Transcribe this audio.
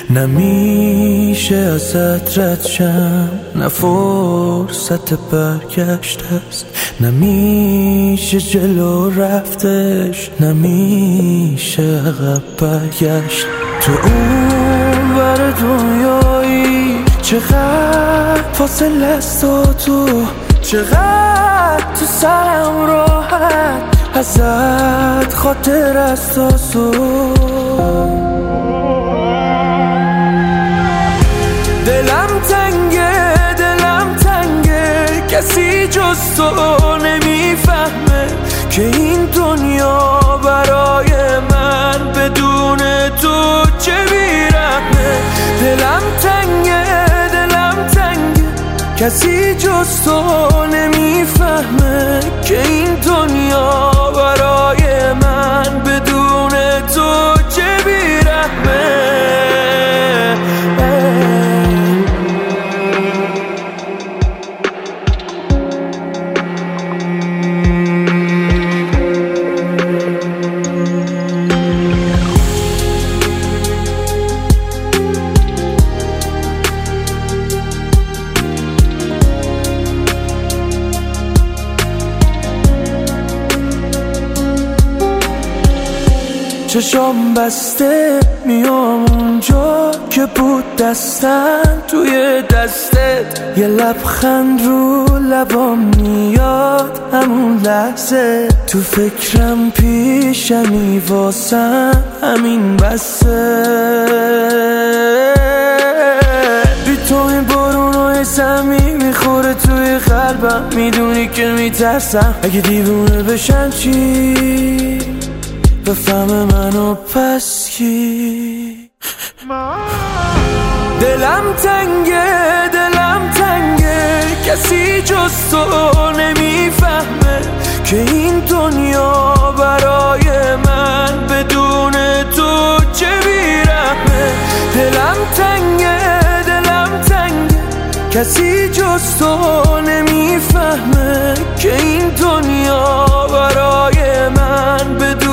نمیشه ازت رد شم، نه فرصت برگشت است، نمیشه جلو رفتش، نمیشه عقب برگشت. تو اون ور دنیایی چقدر فاصله است و تو چقدر تو سرم راحت ازت خاطر است آسو. دلم تنگه کسی جز تو نمیفهمه که این دنیا برای من بدون تو چه بیرحمه. دلم تنگه کسی جز تو نمیفهمه که این دنیا برای من بدون تو چه بیرحمه. چشام بسته میام اونجا که بود دستن توی دستت، یه لبخند رو لبام میاد همون لحظه، تو فکرم پیشمی واسم همین بسه. بی تو این بارونای زمین میخوره توی قلبم، میدونی که میترسم اگه دیوونه بشم چی بفهم منو پس کی. دلم تنگه کسی جز تو نمیفهمه که این دنیا برای من بدون تو چه بیرحمه. دلم تنگه کسی جز تو نمیفهمه که این دنیا برای من بدون